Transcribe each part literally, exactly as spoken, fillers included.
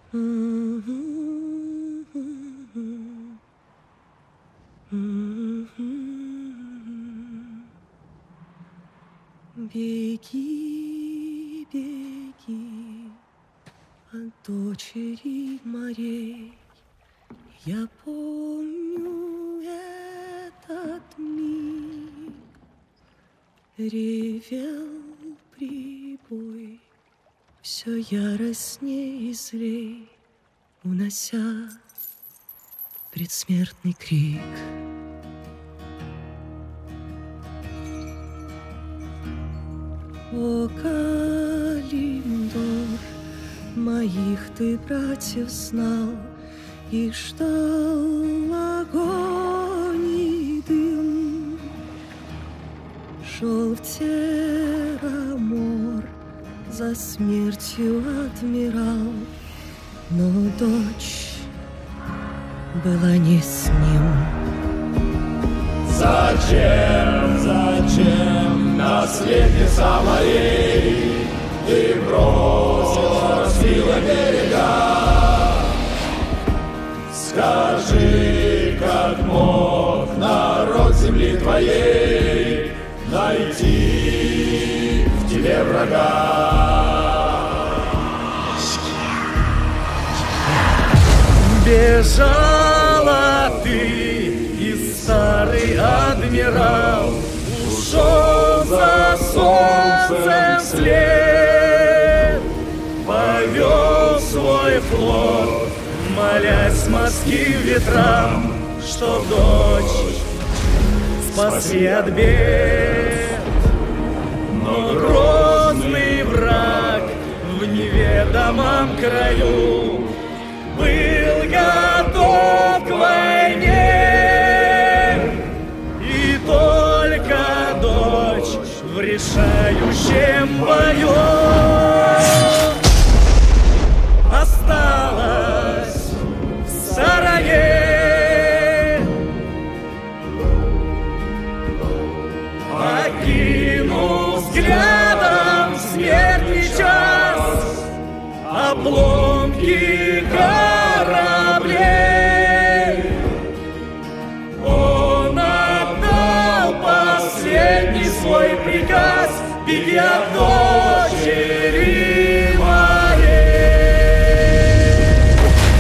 Беги, беги от дочери морей. Я помню этот миг. Ревел прибой, все яростней и злей, унося предсмертный крик. О, Калимдор, моих ты братьев знал и ждал огонь и дым. Шел в Терамор, за смертью отмирал, но дочь была не с ним. Зачем, зачем, наследница морей, ты бросила, разбила берега? Скажи, как мог народ земли твоей найти в тебе врага? Бежала ты, старый адмирал, ушел за солнцем вслед, повел свой флот, молясь морским ветрам, чтоб дочь спасли от бед. Но грозный враг в неведомом краю был готов к войне. В решающем бою осталась в сарае, окинув взглядом смертный час обломки кораблей. Он отдал последний свой приказ: беги от дочери моей.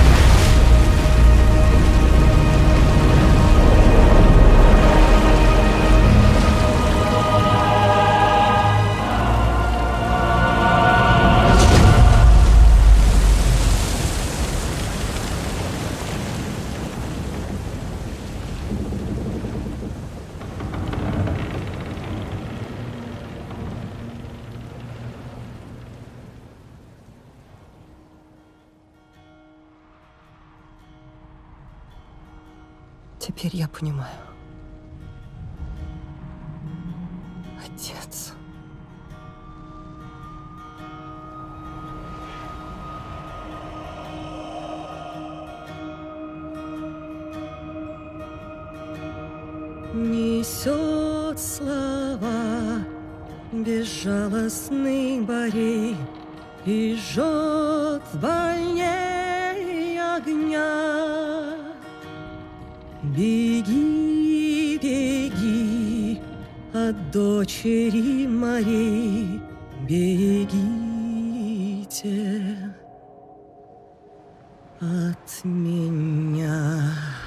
Теперь я понимаю. Отец. Несет слова безжалостный борей и жжет больней огня. Беги, беги от дочери морей, бегите от меня.